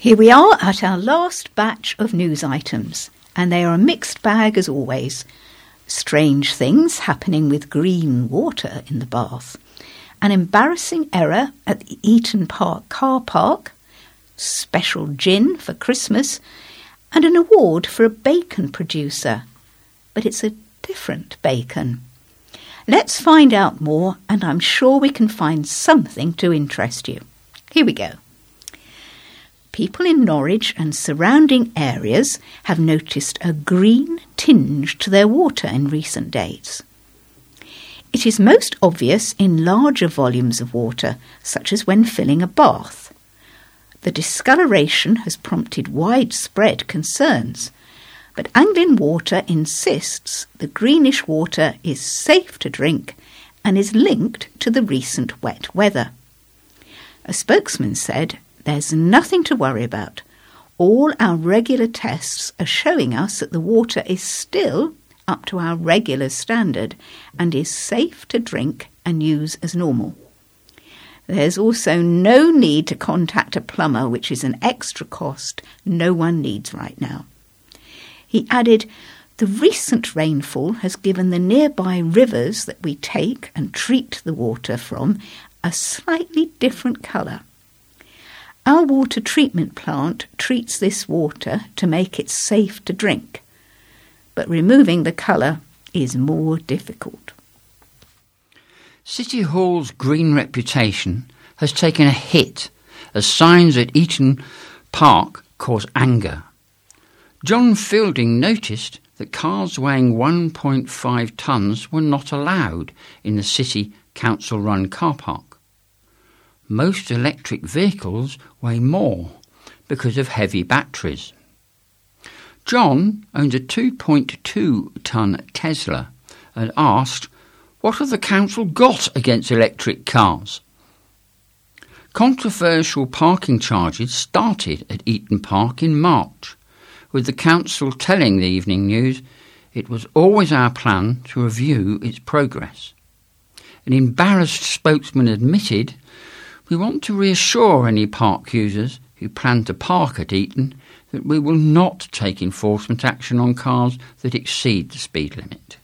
Here we are at our last batch of news items, and they are a mixed bag as always. Strange things happening with green water in the bath, an embarrassing error at the Eaton Park car park, special gin for Christmas, and an award for a bacon producer. But it's a different bacon. Let's find out more, and I'm sure we can find something to interest you. Here we go. People in Norwich and surrounding areas have noticed a green tinge to their water in recent days. It is most obvious in larger volumes of water, such as when filling a bath. The discoloration has prompted widespread concerns, but Anglian Water insists the greenish water is safe to drink and is linked to the recent wet weather. A spokesman said, "There's nothing to worry about. All our regular tests are showing us that the water is still up to our regular standard and is safe to drink and use as normal. There's also no need to contact a plumber, which is an extra cost no one needs right now." He added, "The recent rainfall has given the nearby rivers that we take and treat the water from a slightly different colour. Our water treatment plant treats this water to make it safe to drink, but removing the colour is more difficult." City Hall's green reputation has taken a hit as signs at Eaton Park cause anger. John Fielding noticed that cars weighing 1.5 tonnes were not allowed in the City Council-run car park. Most electric vehicles weigh more because of heavy batteries. John owns a 2.2-tonne Tesla and asked, "What have the council got against electric cars?" Controversial parking charges started at Eaton Park in March, with the council telling the Evening News it was always our plan to review its progress. An embarrassed spokesman admitted, "We want to reassure any park users who plan to park at Eaton that we will not take enforcement action on cars that exceed the speed limit."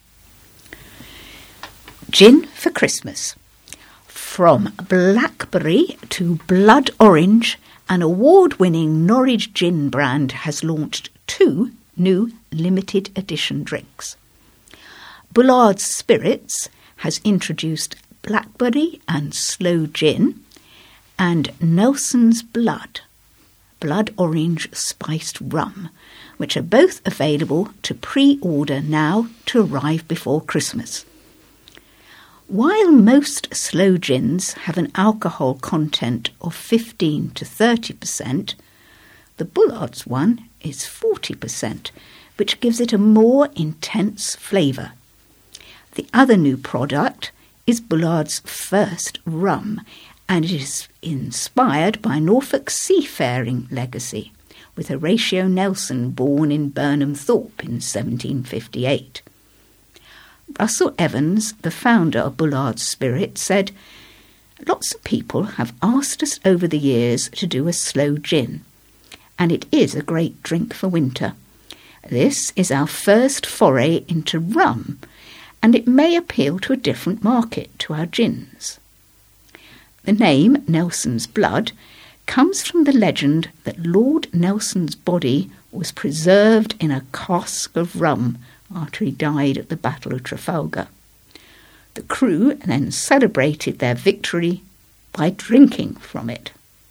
Gin for Christmas. From blackberry to blood orange, an award-winning Norwich gin brand has launched 2 new limited edition drinks. Bullard's Spirits has introduced blackberry and sloe gin, and Nelson's Blood orange spiced rum, which are both available to pre-order now to arrive before Christmas. While most sloe gins have an alcohol content of 15 to 30%, the Bullard's one is 40%, which gives it a more intense flavour. The other new product is Bullard's First Rum, and it is inspired by Norfolk's seafaring legacy, with Horatio Nelson born in Burnham Thorpe in 1758. Russell Evans, the founder of Bullard's Spirit, said, "Lots of people have asked us over the years to do a sloe gin, and it is a great drink for winter. This is our first foray into rum, and it may appeal to a different market to our gins." The name Nelson's Blood comes from the legend that Lord Nelson's body was preserved in a cask of rum after he died at the Battle of Trafalgar. The crew then celebrated their victory by drinking from it.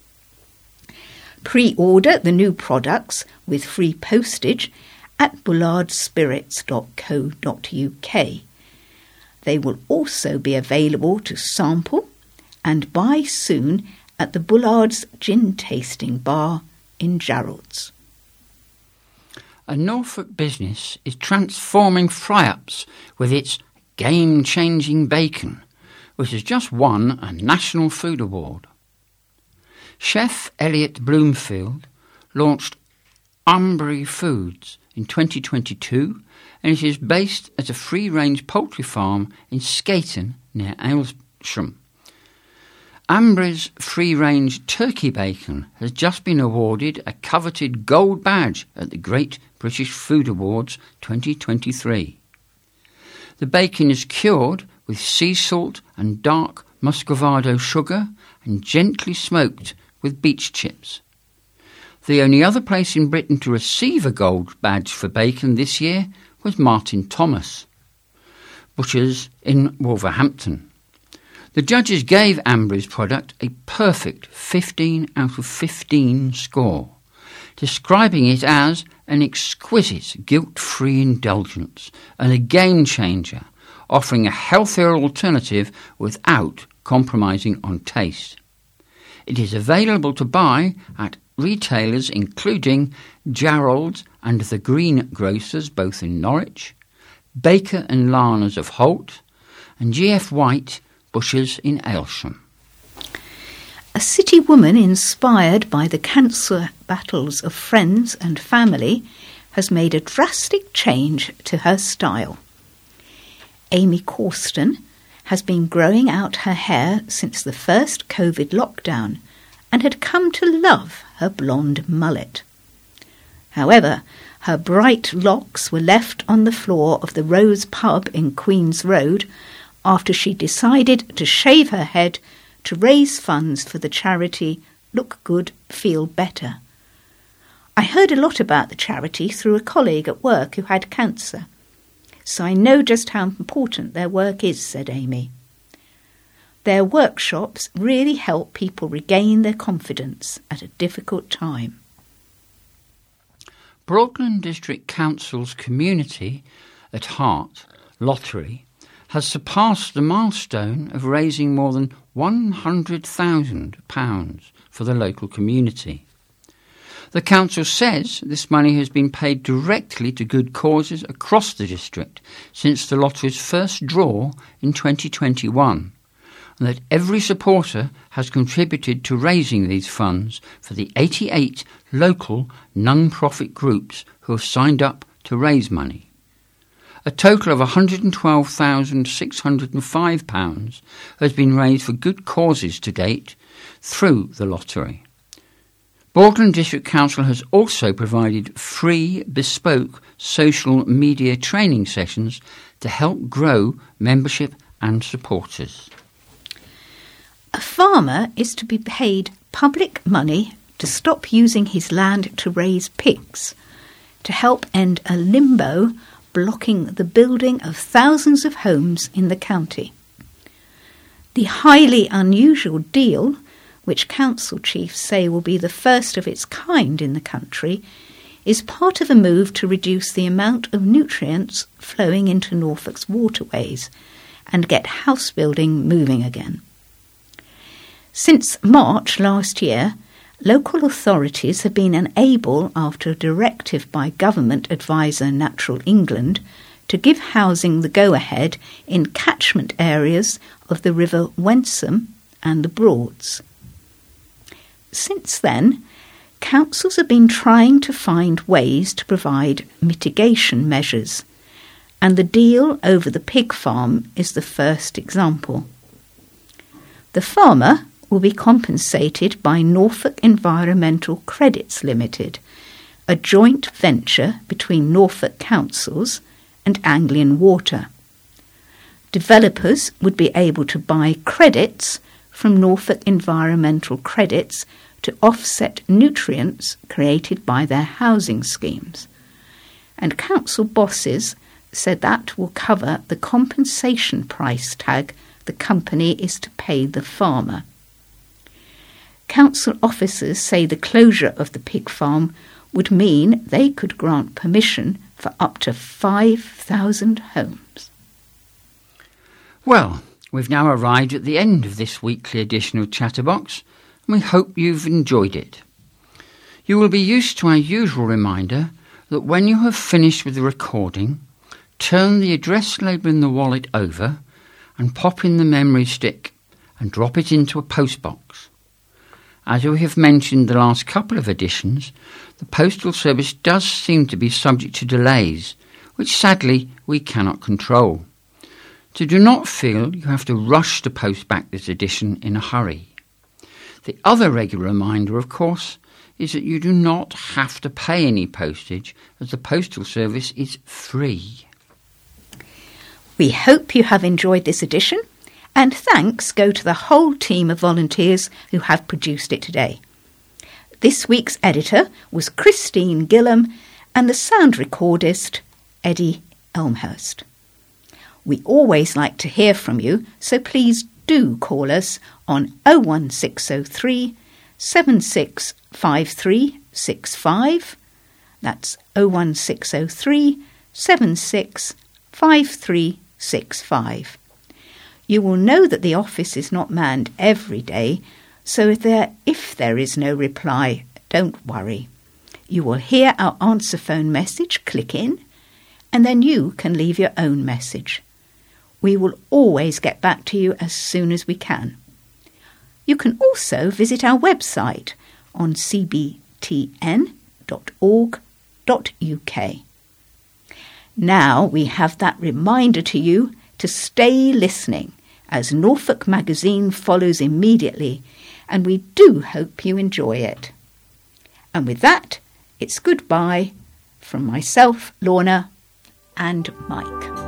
Pre-order the new products with free postage at bullardspirits.co.uk. They will also be available to sample and buy soon at the Bullard's Gin Tasting Bar in Jarrold's. A Norfolk business is transforming fry-ups with its game-changing bacon, which has just won a National Food Award. Chef Elliot Bloomfield launched Umbrey Foods in 2022, and it is based at a free-range poultry farm in Skayton near Aylsham. Ambre's free-range turkey bacon has just been awarded a coveted gold badge at the Great British Food Awards 2023. The bacon is cured with sea salt and dark muscovado sugar and gently smoked with beech chips. The only other place in Britain to receive a gold badge for bacon this year was Martin Thomas, butchers in Wolverhampton. The judges gave Ambre's product a perfect 15 out of 15 score, describing it as an exquisite guilt-free indulgence and a game-changer, offering a healthier alternative without compromising on taste. It is available to buy at retailers including Jarrold's and the Greengrocers, both in Norwich, Baker and Larner's of Holt, and G.F. White, butchers in Aylsham. A city woman inspired by the cancer battles of friends and family has made a drastic change to her style. Amy Corston has been growing out her hair since the first COVID lockdown and had come to love her blonde mullet. However, her bright locks were left on the floor of the Rose pub in Queen's Road after she decided to shave her head to raise funds for the charity Look Good, Feel Better. I heard a lot about the charity through a colleague at work who had cancer, so I know just how important their work is, said Amy. Their workshops really help people regain their confidence at a difficult time. Broadland District Council's Community at Heart lottery has surpassed the milestone of raising more than £100,000 for the local community. The council says this money has been paid directly to good causes across the district since the lottery's first draw in 2021, and that every supporter has contributed to raising these funds for the 88 local non-profit groups who have signed up to raise money. A total of £112,605 has been raised for good causes to date through the lottery. Broadland District Council has also provided free, bespoke social media training sessions to help grow membership and supporters. A farmer is to be paid public money to stop using his land to raise pigs, to help end a limbo blocking the building of thousands of homes in the county. The highly unusual deal, which council chiefs say will be the first of its kind in the country, is part of a move to reduce the amount of nutrients flowing into Norfolk's waterways and get house building moving again. Since March last year, local authorities have been unable, after a directive by government advisor Natural England, to give housing the go-ahead in catchment areas of the River Wensum and the Broads. Since then, councils have been trying to find ways to provide mitigation measures, and the deal over the pig farm is the first example. The farmer will be compensated by Norfolk Environmental Credits Limited, a joint venture between Norfolk councils and Anglian Water. Developers would be able to buy credits from Norfolk Environmental Credits to offset nutrients created by their housing schemes. And council bosses said that will cover the compensation price tag the company is to pay the farmer. Council officers say the closure of the pig farm would mean they could grant permission for up to 5,000 homes. Well, we've now arrived at the end of this weekly edition of Chatterbox, and we hope you've enjoyed it. You will be used to our usual reminder that when you have finished with the recording, turn the address label in the wallet over and pop in the memory stick and drop it into a postbox. As we have mentioned the last couple of editions, the Postal Service does seem to be subject to delays, which sadly we cannot control. So do not feel you have to rush to post back this edition in a hurry. The other regular reminder, of course, is that you do not have to pay any postage, as the postal service is free. We hope you have enjoyed this edition, and thanks go to the whole team of volunteers who have produced it today. This week's editor was Christine Gillam and the sound recordist Eddie Elmhurst. We always like to hear from you, so please do call us on 01603 765365. That's 01603 765365. You will know that the office is not manned every day, so if there is no reply, don't worry. You will hear our answer phone message, click in, and then you can leave your own message. We will always get back to you as soon as we can. You can also visit our website on cbtn.org.uk. Now we have that reminder to you to stay listening, as Norfolk Magazine follows immediately, and we do hope you enjoy it. And with that, it's goodbye from myself, Lorna, and Mike.